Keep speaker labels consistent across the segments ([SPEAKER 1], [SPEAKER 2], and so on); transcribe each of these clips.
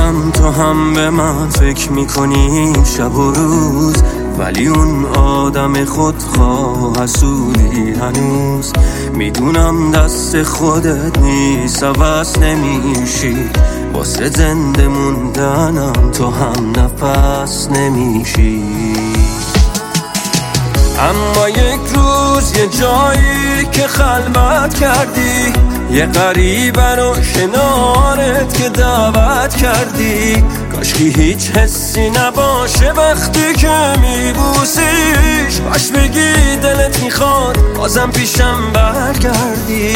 [SPEAKER 1] میدونم تو هم به من فکر میکنی شب و روز، ولی اون آدم خودخواه حسودی هنوز. میدونم دست خودت نیست، عوض نمیشی، واسه زنده موندنم تو هم نفس نمیشی. اما یک روز یه جایی که خلوت کردی، یه غریبه رو کنارت که دعوت کردی، کاشکی هیچ حسی نباشه وقتی که میبوسیش، باش بگی دلت میخواد بازم پیشم برگردی.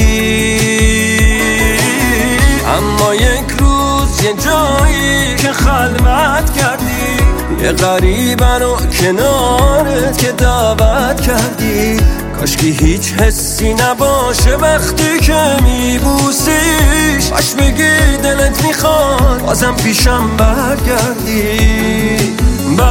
[SPEAKER 1] اما یک روز یه جایی که خلوت کردی، یه غریبه رو کنارت که دعوت کردی، کاشکی هیچ حسی نباشه وقتی که میبوسیش، باش بگی دلت میخواد بازم پیشم برگردی.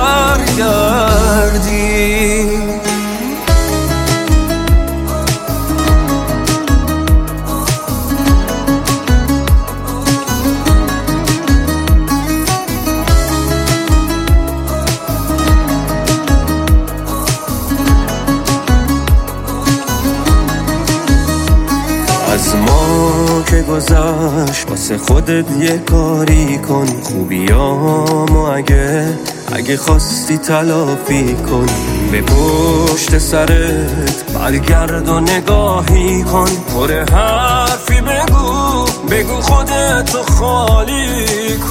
[SPEAKER 1] از ما که گذشت واسه خودت یه کاری کن، خوبیامو اگه خواستی تلافی کن. به پشت سرت برگرد و نگاهی کن، پر حرفی بگو خودتو خالی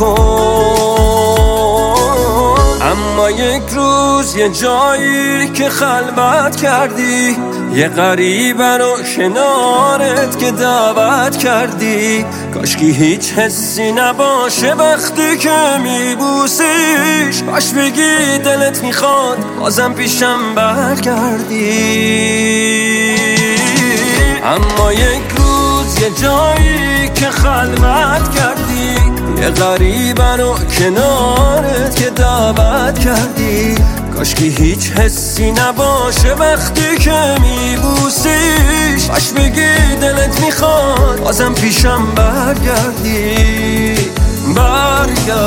[SPEAKER 1] کن. اما یک روز یه جایی که خلوت کردی، یه غریبه رو کنارت که دعوت کردی، کاشکی هیچ حسی نباشه وقتی که میبوسیش، باش بگی دلت میخواد بازم پیشم برگردی. اما یک روز یه جایی که خلوت کردی، یه غریبه رو کنارت که دعوت کردی، کاشکی هیچ حسی نباشه وقتی که میبوسیش، باش بگی دلت میخواد بازم پیشم برگردی.